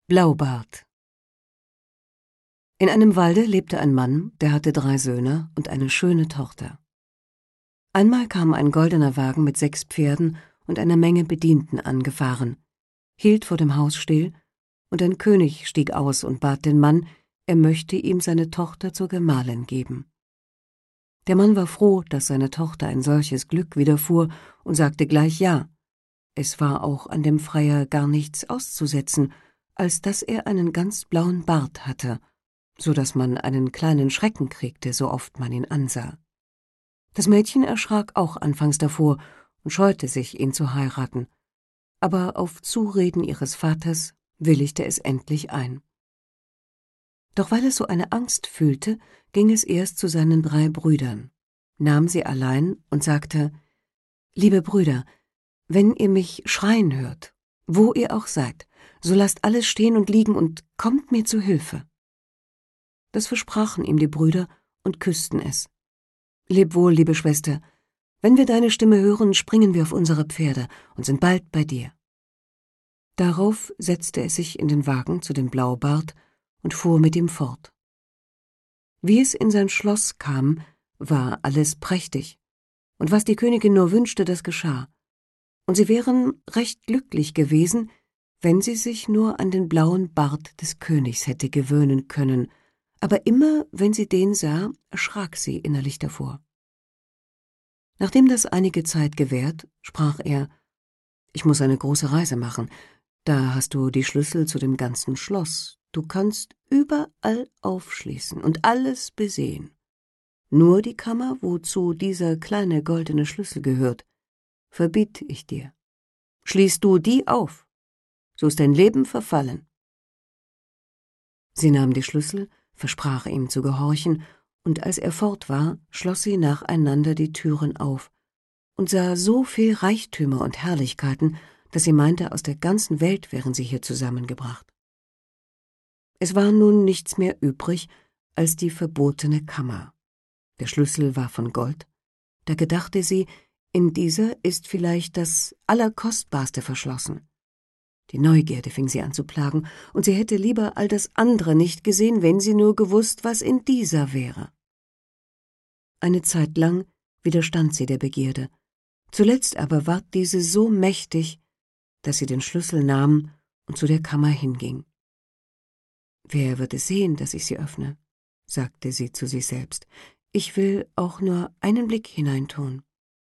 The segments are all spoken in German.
Blaubart. In einem Walde lebte ein Mann, der hatte 3 Söhne und eine schöne Tochter. Einmal kam ein goldener Wagen mit 6 Pferden und einer Menge Bedienten angefahren, hielt vor dem Haus still, und ein König stieg aus und bat den Mann, er möchte ihm seine Tochter zur Gemahlin geben. Der Mann war froh, dass seiner Tochter ein solches Glück widerfuhr, und sagte gleich ja. Es war auch an dem Freier gar nichts auszusetzen, als dass er einen ganz blauen Bart hatte, so dass man einen kleinen Schrecken kriegte, so oft man ihn ansah. Das Mädchen erschrak auch anfangs davor und scheute sich, ihn zu heiraten, aber auf Zureden ihres Vaters willigte es endlich ein. Doch weil es so eine Angst fühlte, ging es erst zu seinen 3 Brüdern, nahm sie allein und sagte: »Liebe Brüder, wenn ihr mich schreien hört, wo ihr auch seid, so lasst alles stehen und liegen und kommt mir zu Hilfe.« Das versprachen ihm die Brüder und küssten es. »Leb wohl, liebe Schwester, wenn wir deine Stimme hören, springen wir auf unsere Pferde und sind bald bei dir.« Darauf setzte es sich in den Wagen zu dem Blaubart und fuhr mit ihm fort. Wie es in sein Schloss kam, war alles prächtig, und was die Königin nur wünschte, das geschah, und sie wären recht glücklich gewesen, wenn sie sich nur an den blauen Bart des Königs hätte gewöhnen können, aber immer, wenn sie den sah, erschrak sie innerlich davor. Nachdem das einige Zeit gewährt, sprach er: »Ich muß eine große Reise machen. Da hast du die Schlüssel zu dem ganzen Schloss. Du kannst überall aufschließen und alles besehen. Nur die Kammer, wozu dieser kleine goldene Schlüssel gehört, verbiet ich dir. Schließ du die auf, so ist dein Leben verfallen.« Sie nahm die Schlüssel, versprach ihm zu gehorchen, und als er fort war, schloss sie nacheinander die Türen auf und sah so viel Reichtümer und Herrlichkeiten, dass sie meinte, aus der ganzen Welt wären sie hier zusammengebracht. Es war nun nichts mehr übrig als die verbotene Kammer. Der Schlüssel war von Gold. Da gedachte sie, in dieser ist vielleicht das Allerkostbarste verschlossen. Die Neugierde fing sie an zu plagen, und sie hätte lieber all das andere nicht gesehen, wenn sie nur gewusst, was in dieser wäre. Eine Zeit lang widerstand sie der Begierde. Zuletzt aber ward diese so mächtig, dass sie den Schlüssel nahm und zu der Kammer hinging. »Wer wird es sehen, dass ich sie öffne?« sagte sie zu sich selbst. »Ich will auch nur einen Blick hineintun.«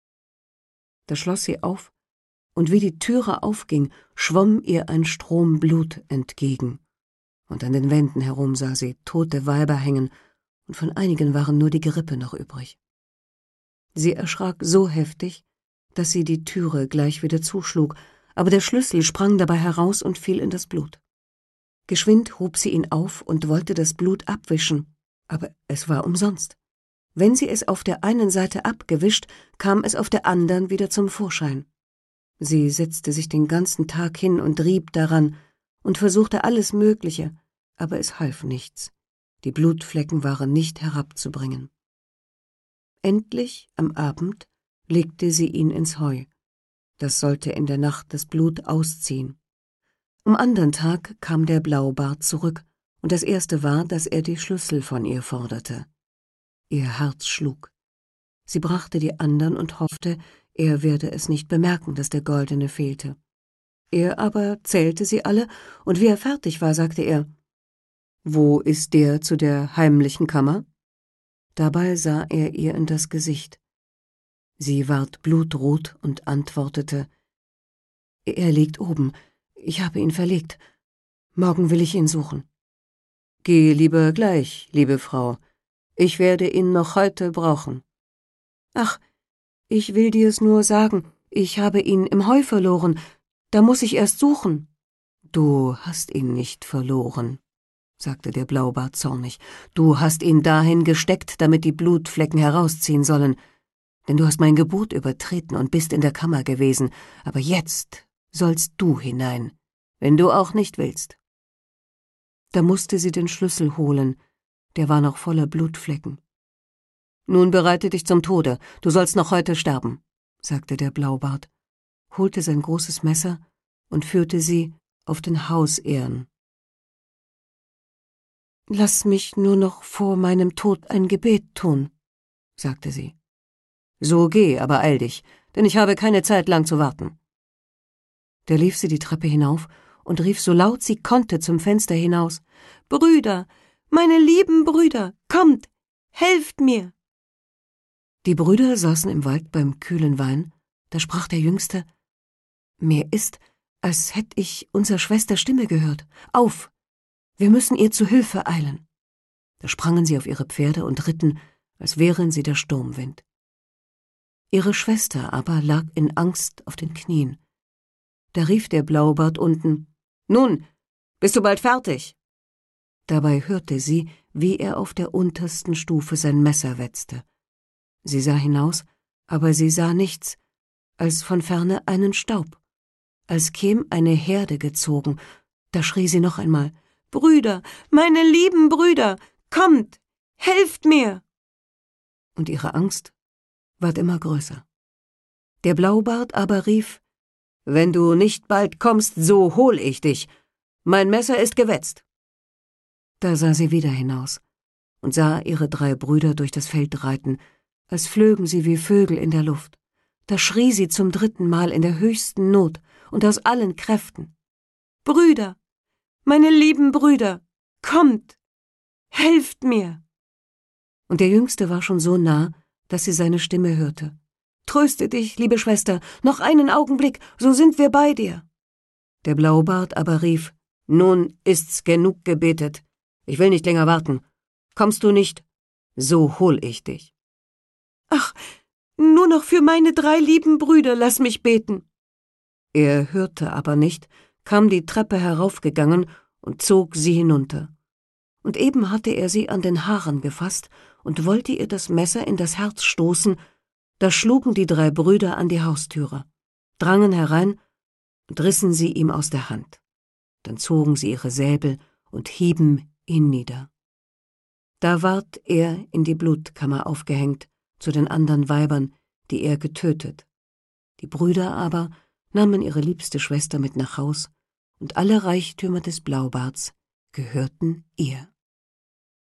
Da schloss sie auf, und wie die Türe aufging, schwomm ihr ein Strom Blut entgegen, und an den Wänden herum sah sie tote Weiber hängen, und von einigen waren nur die Gerippe noch übrig. Sie erschrak so heftig, dass sie die Türe gleich wieder zuschlug, aber der Schlüssel sprang dabei heraus und fiel in das Blut. Geschwind hob sie ihn auf und wollte das Blut abwischen, aber es war umsonst. Wenn sie es auf der einen Seite abgewischt, kam es auf der anderen wieder zum Vorschein. Sie setzte sich den ganzen Tag hin und rieb daran und versuchte alles Mögliche, aber es half nichts. Die Blutflecken waren nicht herabzubringen. Endlich, am Abend, legte sie ihn ins Heu. Das sollte in der Nacht das Blut ausziehen. Am andern Tag kam der Blaubart zurück, und das erste war, dass er die Schlüssel von ihr forderte. Ihr Herz schlug. Sie brachte die andern und hoffte, er werde es nicht bemerken, dass der Goldene fehlte. Er aber zählte sie alle, und wie er fertig war, sagte er: »Wo ist der zu der heimlichen Kammer?« Dabei sah er ihr in das Gesicht. Sie ward blutrot und antwortete: »Er liegt oben. Ich habe ihn verlegt. Morgen will ich ihn suchen.« »Geh lieber gleich, liebe Frau. Ich werde ihn noch heute brauchen.« »Ach, ich will dir's nur sagen. Ich habe ihn im Heu verloren. Da muß ich erst suchen.« »Du hast ihn nicht verloren«, sagte der Blaubart zornig. »Du hast ihn dahin gesteckt, damit die Blutflecken herausziehen sollen. Denn du hast mein Gebot übertreten und bist in der Kammer gewesen. Aber jetzt sollst du hinein, wenn du auch nicht willst.« Da musste sie den Schlüssel holen, der war noch voller Blutflecken. »Nun bereite dich zum Tode, du sollst noch heute sterben«, sagte der Blaubart, holte sein großes Messer und führte sie auf den Hausehern, »Lass mich nur noch vor meinem Tod ein Gebet tun«, sagte sie. »So geh, aber eil dich, denn ich habe keine Zeit, lang zu warten.« Da lief sie die Treppe hinauf und rief so laut sie konnte zum Fenster hinaus: »Brüder, meine lieben Brüder, kommt, helft mir!« Die Brüder saßen im Wald beim kühlen Wein. Da sprach der Jüngste: »Mir ist, als hätt ich unser Schwester Stimme gehört. Auf! Wir müssen ihr zu Hilfe eilen.« Da sprangen sie auf ihre Pferde und ritten, als wären sie der Sturmwind. Ihre Schwester aber lag in Angst auf den Knien. Da rief der Blaubart unten: »Nun, bist du bald fertig?« Dabei hörte sie, wie er auf der untersten Stufe sein Messer wetzte. Sie sah hinaus, aber sie sah nichts, als von ferne einen Staub, als käm eine Herde gezogen. Da schrie sie noch einmal: »Brüder, meine lieben Brüder, kommt, helft mir!« Und ihre Angst ward immer größer. Der Blaubart aber rief: »Wenn du nicht bald kommst, so hol ich dich. Mein Messer ist gewetzt.« Da sah sie wieder hinaus und sah ihre 3 Brüder durch das Feld reiten, als flögen sie wie Vögel in der Luft. Da schrie sie zum 3. Mal in der höchsten Not und aus allen Kräften: »Brüder, meine lieben Brüder, kommt, helft mir!« Und der Jüngste war schon so nah, dass sie seine Stimme hörte: »Tröste dich, liebe Schwester, noch einen Augenblick, so sind wir bei dir.« Der Blaubart aber rief: »Nun ist's genug gebetet. Ich will nicht länger warten. Kommst du nicht, so hol ich dich.« »Ach, nur noch für meine 3 lieben Brüder lass mich beten.« Er hörte aber nicht, kam die Treppe heraufgegangen und zog sie hinunter. Und eben hatte er sie an den Haaren gefasst und wollte ihr das Messer in das Herz stoßen, da schlugen die 3 Brüder an die Haustüre, drangen herein und rissen sie ihm aus der Hand. Dann zogen sie ihre Säbel und hieben ihn nieder. Da ward er in die Blutkammer aufgehängt, zu den anderen Weibern, die er getötet. Die Brüder aber nahmen ihre liebste Schwester mit nach Haus, und alle Reichtümer des Blaubarts gehörten ihr.